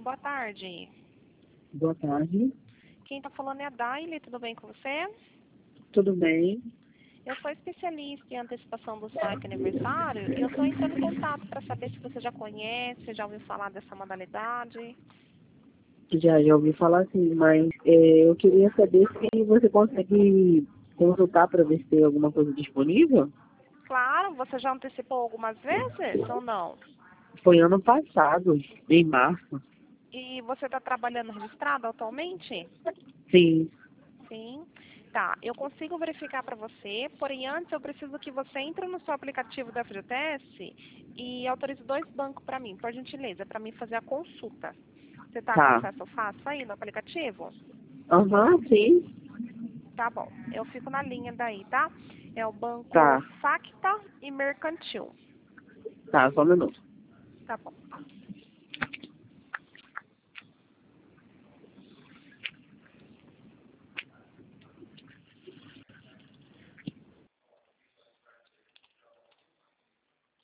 boa tarde. Boa tarde. Quem está falando é a Daile, tudo bem com você? Tudo bem? Eu sou especialista em antecipação do saque aniversário e eu estou entrando em contato para saber se você já conhece, já ouviu falar dessa modalidade. Já ouvi falar assim, mas eu queria saber se você consegue consultar para ver se tem alguma coisa disponível. Claro, você já antecipou algumas vezes ou não? Foi ano passado, em março. E você está trabalhando registrado atualmente? Sim. Sim. Tá, eu consigo verificar para você, porém antes eu preciso que você entre no seu aplicativo da FGTS e autorize 2 bancos para mim, por gentileza, para mim fazer a consulta. Você está com Tá. acesso fácil aí no aplicativo? Aham, sim. Tá bom, eu fico na linha daí, tá? É o banco Tá. Facta e Mercantil. Tá, só um minuto. Tá bom.